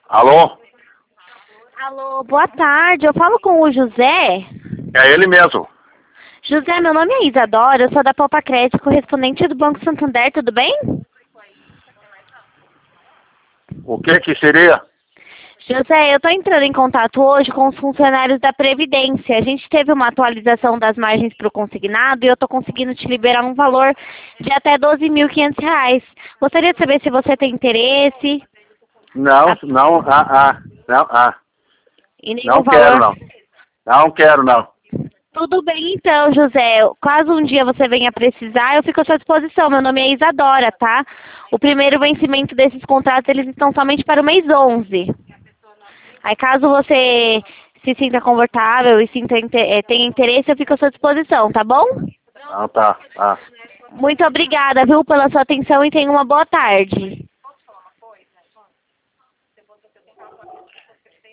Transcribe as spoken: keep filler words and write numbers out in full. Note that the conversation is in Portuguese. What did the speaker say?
Alô? Alô, boa tarde. Eu falo com o José. É ele mesmo. José, meu nome é Isadora, eu sou da Poupa Crédito, correspondente do Banco Santander, tudo bem? O que que seria? José, eu estou entrando em contato hoje com os funcionários da Previdência. A gente teve uma atualização das margens para o consignado e eu estou conseguindo te liberar um valor de até doze mil e quinhentos reais. Gostaria de saber se você tem interesse. Não, A... não, ah, ah, não, ah. E nenhum Não quero, valor. não. Não quero, não. Tudo bem então, José. Caso um dia você venha precisar, eu fico à sua disposição. Meu nome é Isadora, tá? O primeiro vencimento desses contratos, eles estão somente para o mês onze. Aí caso você se sinta confortável e sinta, eh, tenha interesse, eu fico à sua disposição, tá bom? Não, tá, tá. Muito obrigada, viu, pela sua atenção e tenha uma boa tarde.